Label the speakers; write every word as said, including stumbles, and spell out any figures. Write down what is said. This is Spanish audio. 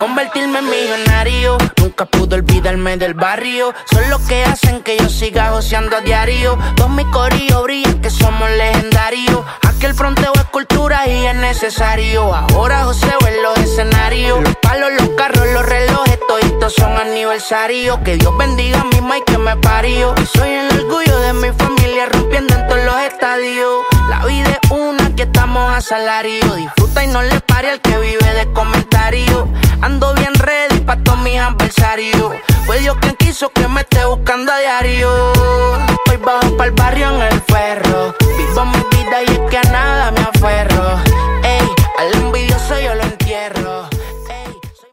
Speaker 1: Convertirme en millonario, nunca pude olvidarme del barrio. Son los que hacen que yo siga joseando a diario. Todos mis corillos brillan que somos legendarios. Aquí el fronteo es cultura y es necesario. Ahora joseo en los escenarios. Los palos, los carros, los relojes, toditos son aniversarios. Que Dios bendiga a mi ma y que me parió. Y soy el orgullo de mi familia rompiendo en todos los estadios. La vida es una, aquí estamos a salario. Disfruta y no le pare al que vive de comentarios. Ando bien ready pa' todos mis adversarios. Fue Dios quien quiso que me esté buscando a diario. Hoy bajo pa'l barrio en el ferro.